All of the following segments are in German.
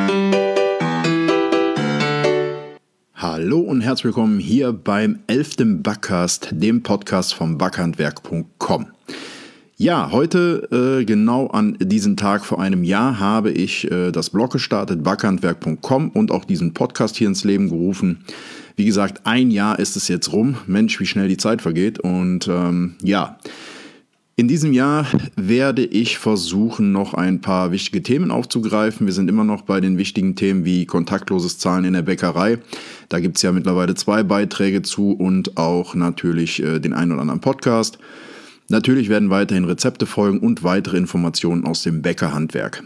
Hallo und herzlich willkommen hier beim 11. Backcast, dem Podcast vom backhandwerk.com. Ja, heute genau an diesem Tag vor einem Jahr habe ich das Blog gestartet, backhandwerk.com, und auch diesen Podcast hier ins Leben gerufen. Wie gesagt, ein Jahr ist es jetzt rum. Mensch, wie schnell die Zeit vergeht. Und in diesem Jahr werde ich versuchen, noch ein paar wichtige Themen aufzugreifen. Wir sind immer noch bei den wichtigen Themen wie kontaktloses Zahlen in der Bäckerei. Da gibt es ja mittlerweile 2 Beiträge zu und auch natürlich den einen oder anderen Podcast. Natürlich werden weiterhin Rezepte folgen und weitere Informationen aus dem Bäckerhandwerk.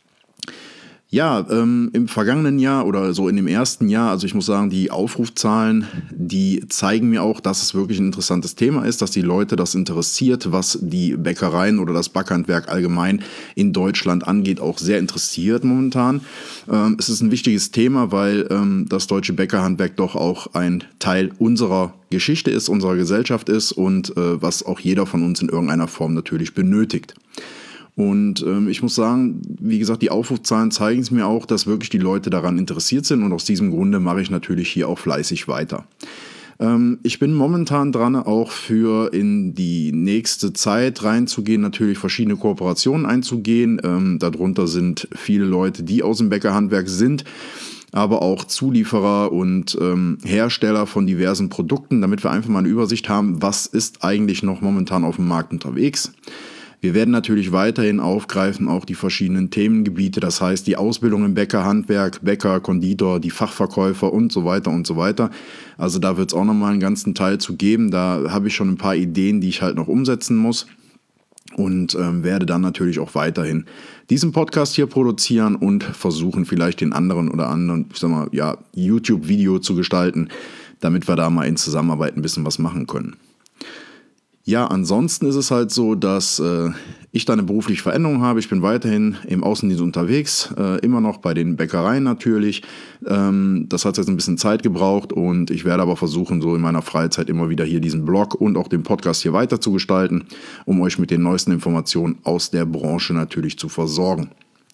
Ja, im vergangenen Jahr oder so in dem ersten Jahr, also ich muss sagen, die Aufrufzahlen, die zeigen mir auch, dass es wirklich ein interessantes Thema ist, dass die Leute das interessiert, was die Bäckereien oder das Backhandwerk allgemein in Deutschland angeht, auch sehr interessiert momentan. Es ist ein wichtiges Thema, weil das deutsche Bäckerhandwerk doch auch ein Teil unserer Geschichte ist, unserer Gesellschaft ist und was auch jeder von uns in irgendeiner Form natürlich benötigt. Und ich muss sagen, wie gesagt, die Aufrufzahlen zeigen es mir auch, dass wirklich die Leute daran interessiert sind, und aus diesem Grunde mache ich natürlich hier auch fleißig weiter. Ich bin momentan dran, auch für in die nächste Zeit reinzugehen, natürlich verschiedene Kooperationen einzugehen. Darunter sind viele Leute, die aus dem Bäckerhandwerk sind, aber auch Zulieferer und Hersteller von diversen Produkten, damit wir einfach mal eine Übersicht haben, was ist eigentlich noch momentan auf dem Markt unterwegs. Wir werden natürlich weiterhin aufgreifen, auch die verschiedenen Themengebiete, das heißt die Ausbildung im Bäckerhandwerk, Bäcker, Konditor, die Fachverkäufer und so weiter und so weiter. Also da wird es auch nochmal einen ganzen Teil zu geben. Da habe ich schon ein paar Ideen, die ich halt noch umsetzen muss, und werde dann natürlich auch weiterhin diesen Podcast hier produzieren und versuchen, vielleicht den anderen, YouTube-Video zu gestalten, damit wir da mal in Zusammenarbeit ein bisschen was machen können. Ja, ansonsten ist es halt so, dass ich da eine berufliche Veränderung habe. Ich bin weiterhin im Außendienst unterwegs, immer noch bei den Bäckereien natürlich. Das hat jetzt ein bisschen Zeit gebraucht, und ich werde aber versuchen, so in meiner Freizeit immer wieder hier diesen Blog und auch den Podcast hier weiter zu gestalten, um euch mit den neuesten Informationen aus der Branche natürlich zu versorgen.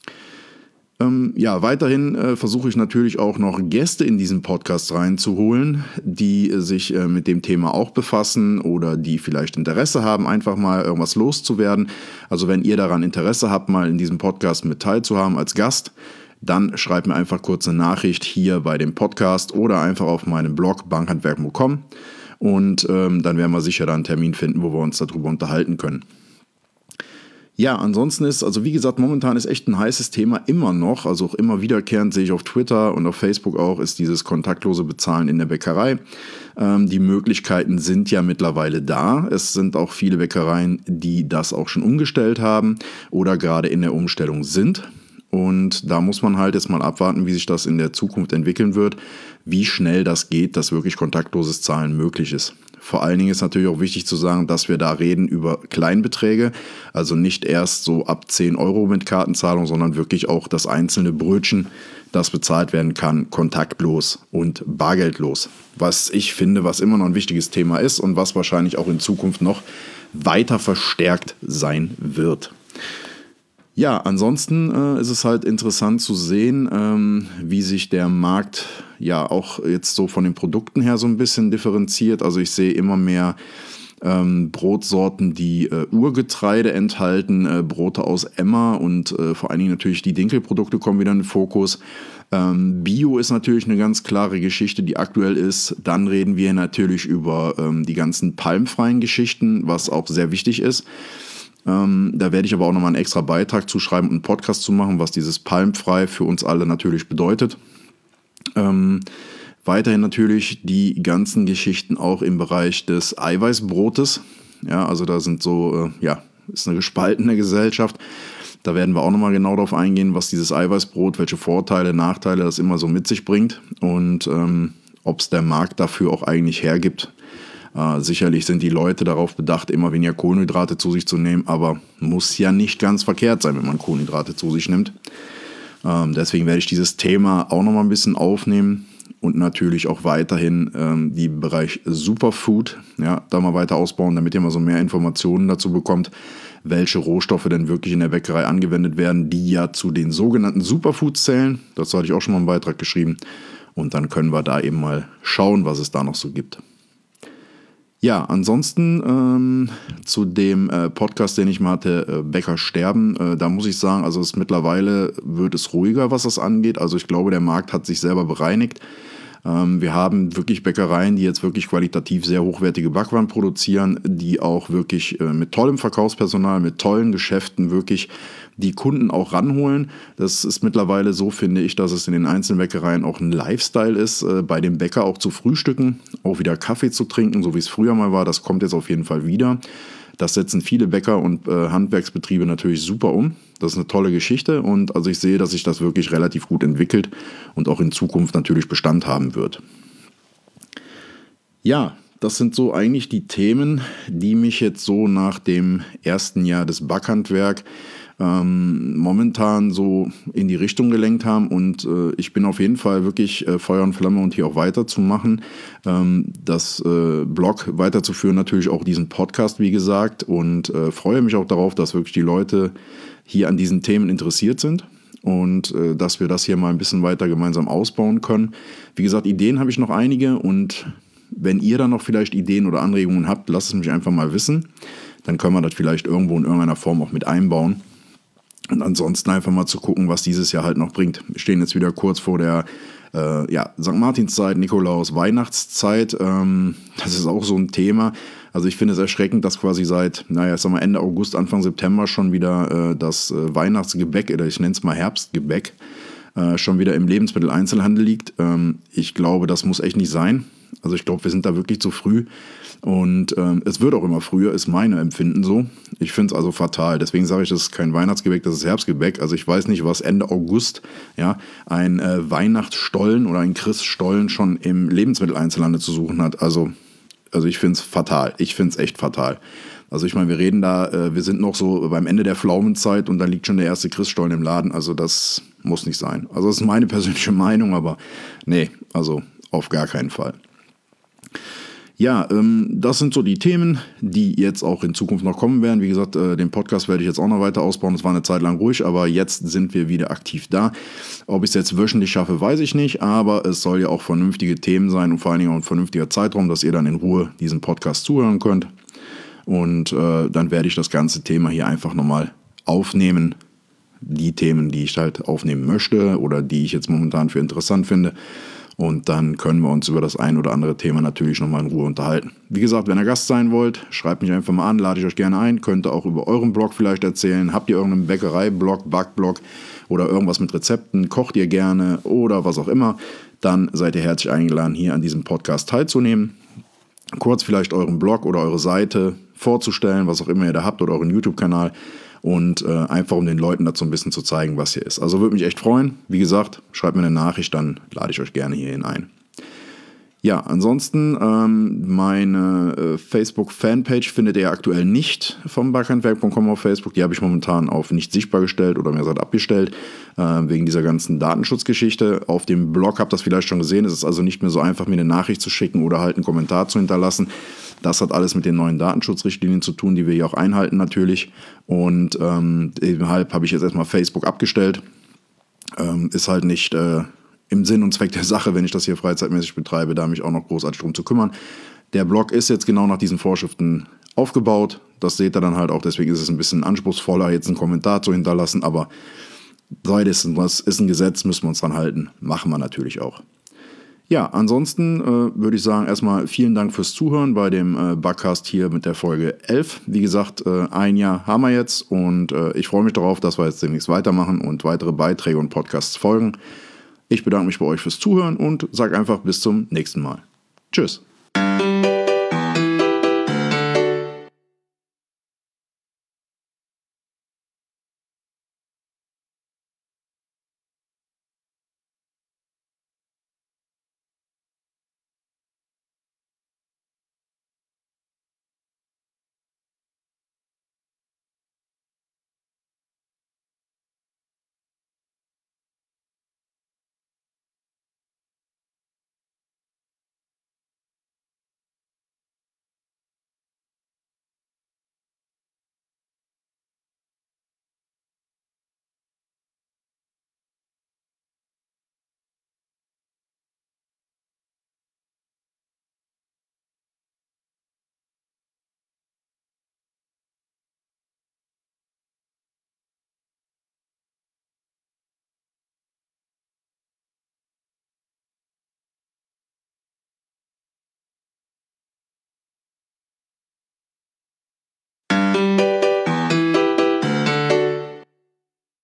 Weiterhin versuche ich natürlich auch noch Gäste in diesen Podcast reinzuholen, die sich mit dem Thema auch befassen oder die vielleicht Interesse haben, einfach mal irgendwas loszuwerden. Also wenn ihr daran Interesse habt, mal in diesem Podcast mit teilzuhaben als Gast, dann schreibt mir einfach kurz eine Nachricht hier bei dem Podcast oder einfach auf meinem Blog backhandwerk.com, und dann werden wir sicher da einen Termin finden, wo wir uns darüber unterhalten können. Ja, ansonsten ist, also wie gesagt, momentan ist echt ein heißes Thema immer noch, also auch immer wiederkehrend sehe ich auf Twitter und auf Facebook auch, ist dieses kontaktlose Bezahlen in der Bäckerei. Die Möglichkeiten sind ja mittlerweile da. Es sind auch viele Bäckereien, die das auch schon umgestellt haben oder gerade in der Umstellung sind. Und da muss man halt jetzt mal abwarten, wie sich das in der Zukunft entwickeln wird, wie schnell das geht, dass wirklich kontaktloses Zahlen möglich ist. Vor allen Dingen ist natürlich auch wichtig zu sagen, dass wir da reden über Kleinbeträge, also nicht erst so ab 10 Euro mit Kartenzahlung, sondern wirklich auch das einzelne Brötchen, das bezahlt werden kann, kontaktlos und bargeldlos. Was ich finde, was immer noch ein wichtiges Thema ist und was wahrscheinlich auch in Zukunft noch weiter verstärkt sein wird. Ja, ansonsten ist es halt interessant zu sehen, wie sich der Markt ja auch jetzt so von den Produkten her so ein bisschen differenziert. Also ich sehe immer mehr Brotsorten, die Urgetreide enthalten, Brote aus Emmer, und vor allen Dingen natürlich die Dinkelprodukte kommen wieder in den Fokus. Bio ist natürlich eine ganz klare Geschichte, die aktuell ist. Dann reden wir natürlich über die ganzen palmfreien Geschichten, was auch sehr wichtig ist. Da werde ich aber auch nochmal einen extra Beitrag zu schreiben und einen Podcast zu machen, was dieses palmfrei für uns alle natürlich bedeutet. Weiterhin natürlich die ganzen Geschichten auch im Bereich des Eiweißbrotes. Ja, also da sind so, ist eine gespaltene Gesellschaft. Da werden wir auch nochmal genau darauf eingehen, was dieses Eiweißbrot, welche Vorteile, Nachteile das immer so mit sich bringt und ob es der Markt dafür auch eigentlich hergibt. Sicherlich sind die Leute darauf bedacht, immer weniger Kohlenhydrate zu sich zu nehmen, aber muss ja nicht ganz verkehrt sein, wenn man Kohlenhydrate zu sich nimmt. Deswegen werde ich dieses Thema auch nochmal ein bisschen aufnehmen und natürlich auch weiterhin die Bereich Superfood, ja, da mal weiter ausbauen, damit ihr mal so mehr Informationen dazu bekommt, welche Rohstoffe denn wirklich in der Bäckerei angewendet werden, die ja zu den sogenannten Superfoods zählen. Dazu hatte ich auch schon mal einen Beitrag geschrieben und dann können wir da eben mal schauen, was es da noch so gibt. Ja, ansonsten zu dem Podcast, den ich mal hatte, Bäcker sterben, da muss ich sagen, also mittlerweile wird es ruhiger, was das angeht. Also ich glaube, der Markt hat sich selber bereinigt. Wir haben wirklich Bäckereien, die jetzt wirklich qualitativ sehr hochwertige Backwaren produzieren, die auch wirklich mit tollem Verkaufspersonal, mit tollen Geschäften wirklich die Kunden auch ranholen. Das ist mittlerweile so, finde ich, dass es in den einzelnen Bäckereien auch ein Lifestyle ist, bei dem Bäcker auch zu frühstücken, auch wieder Kaffee zu trinken, so wie es früher mal war. Das kommt jetzt auf jeden Fall wieder. Das setzen viele Bäcker und Handwerksbetriebe natürlich super um. Das ist eine tolle Geschichte und also ich sehe, dass sich das wirklich relativ gut entwickelt und auch in Zukunft natürlich Bestand haben wird. Ja, das sind so eigentlich die Themen, die mich jetzt so nach dem ersten Jahr des Backhandwerk momentan so in die Richtung gelenkt haben und ich bin auf jeden Fall wirklich Feuer und Flamme und hier auch weiterzumachen, das Blog weiterzuführen, natürlich auch diesen Podcast, wie gesagt, und freue mich auch darauf, dass wirklich die Leute hier an diesen Themen interessiert sind und dass wir das hier mal ein bisschen weiter gemeinsam ausbauen können. Wie gesagt, Ideen habe ich noch einige und wenn ihr dann noch vielleicht Ideen oder Anregungen habt, lasst es mich einfach mal wissen. Dann können wir das vielleicht irgendwo in irgendeiner Form auch mit einbauen. Und ansonsten einfach mal zu gucken, was dieses Jahr halt noch bringt. Wir stehen jetzt wieder kurz vor der St. Martinszeit, Nikolaus, Weihnachtszeit. Das ist auch so ein Thema. Also ich finde es erschreckend, dass quasi seit, Ende August, Anfang September schon wieder das Weihnachtsgebäck, oder ich nenne es mal Herbstgebäck, schon wieder im Lebensmitteleinzelhandel liegt. Ich glaube, das muss echt nicht sein. Also ich glaube, wir sind da wirklich zu früh und es wird auch immer früher, ist mein Empfinden so. Ich finde es also fatal. Deswegen sage ich, das ist kein Weihnachtsgebäck, das ist Herbstgebäck. Also ich weiß nicht, was Ende August ein Weihnachtsstollen oder ein Christstollen schon im Lebensmitteleinzelhandel zu suchen hat. Also ich finde es fatal. Ich finde es echt fatal. Also ich meine, wir reden da, wir sind noch so beim Ende der Pflaumenzeit und da liegt schon der erste Christstollen im Laden. Also das muss nicht sein. Also das ist meine persönliche Meinung, aber nee, also auf gar keinen Fall. Ja, das sind so die Themen, die jetzt auch in Zukunft noch kommen werden. Wie gesagt, den Podcast werde ich jetzt auch noch weiter ausbauen. Es war eine Zeit lang ruhig, aber jetzt sind wir wieder aktiv da. Ob ich es jetzt wöchentlich schaffe, weiß ich nicht, aber es soll ja auch vernünftige Themen sein und vor allen Dingen auch ein vernünftiger Zeitraum, dass ihr dann in Ruhe diesen Podcast zuhören könnt. Und dann werde ich das ganze Thema hier einfach nochmal aufnehmen. Die Themen, die ich halt aufnehmen möchte oder die ich jetzt momentan für interessant finde. Und dann können wir uns über das ein oder andere Thema natürlich nochmal in Ruhe unterhalten. Wie gesagt, wenn ihr Gast sein wollt, schreibt mich einfach mal an, lade ich euch gerne ein. Könnt ihr auch über euren Blog vielleicht erzählen. Habt ihr irgendeinen Bäckerei-Blog, Backblog oder irgendwas mit Rezepten? Kocht ihr gerne oder was auch immer? Dann seid ihr herzlich eingeladen, hier an diesem Podcast teilzunehmen. Kurz vielleicht euren Blog oder eure Seite vorzustellen, was auch immer ihr da habt oder euren YouTube-Kanal. Und einfach um den Leuten dazu ein bisschen zu zeigen, was hier ist. Also würde mich echt freuen. Wie gesagt, schreibt mir eine Nachricht, dann lade ich euch gerne hierhin ein. Ja, ansonsten meine Facebook-Fanpage findet ihr aktuell nicht vom backhandwerk.com auf Facebook. Die habe ich momentan auf nicht sichtbar gestellt oder mir gesagt abgestellt, wegen dieser ganzen Datenschutzgeschichte. Auf dem Blog habt ihr das vielleicht schon gesehen. Es ist also nicht mehr so einfach, mir eine Nachricht zu schicken oder halt einen Kommentar zu hinterlassen. Das hat alles mit den neuen Datenschutzrichtlinien zu tun, die wir hier auch einhalten natürlich. Und deshalb habe ich jetzt erstmal Facebook abgestellt. Ist halt nicht im Sinn und Zweck der Sache, wenn ich das hier freizeitmäßig betreibe, da mich auch noch großartig drum zu kümmern. Der Blog ist jetzt genau nach diesen Vorschriften aufgebaut. Das seht ihr dann halt auch, deswegen ist es ein bisschen anspruchsvoller, jetzt einen Kommentar zu hinterlassen. Aber das ist ein Gesetz, müssen wir uns dran halten. Machen wir natürlich auch. Ja, ansonsten würde ich sagen, erstmal vielen Dank fürs Zuhören bei dem Backcast hier mit der Folge 11. Wie gesagt, ein Jahr haben wir jetzt und ich freue mich darauf, dass wir jetzt demnächst weitermachen und weitere Beiträge und Podcasts folgen. Ich bedanke mich bei euch fürs Zuhören und sage einfach bis zum nächsten Mal. Tschüss.